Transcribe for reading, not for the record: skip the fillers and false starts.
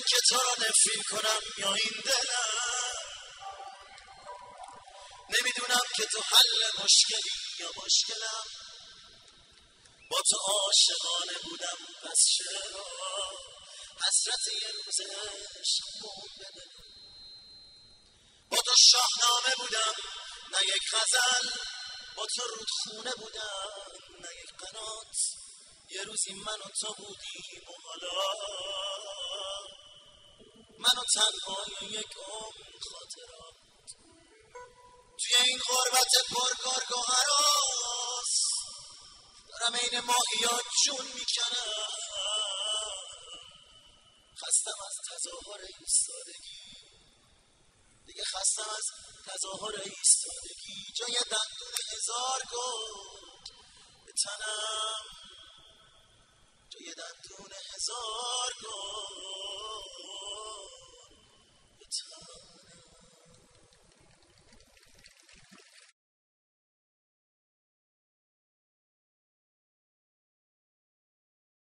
که تو را نفرین کنم یا این دلم، نمیدونم که تو حل مشکلی یا مشکلم. با تو عاشقانه بودم پس چرا حسرت یه روز عشق مونده دلم. با تو شاهنامه بودم نه یک غزل، با تو رودخونه بودم نه یک قنات. یه روزی من و تو بودیم و حالا من و تنهای یک عمر خاطرات. توی این غربت پرگرگ و هراس دارم این ماهیات جون میکنم. خستم از تظاهر ایستادگی، دیگه خستم از تظاهر ایستادگی. جای دندون 1000 گل به تنم، جای دندون 1000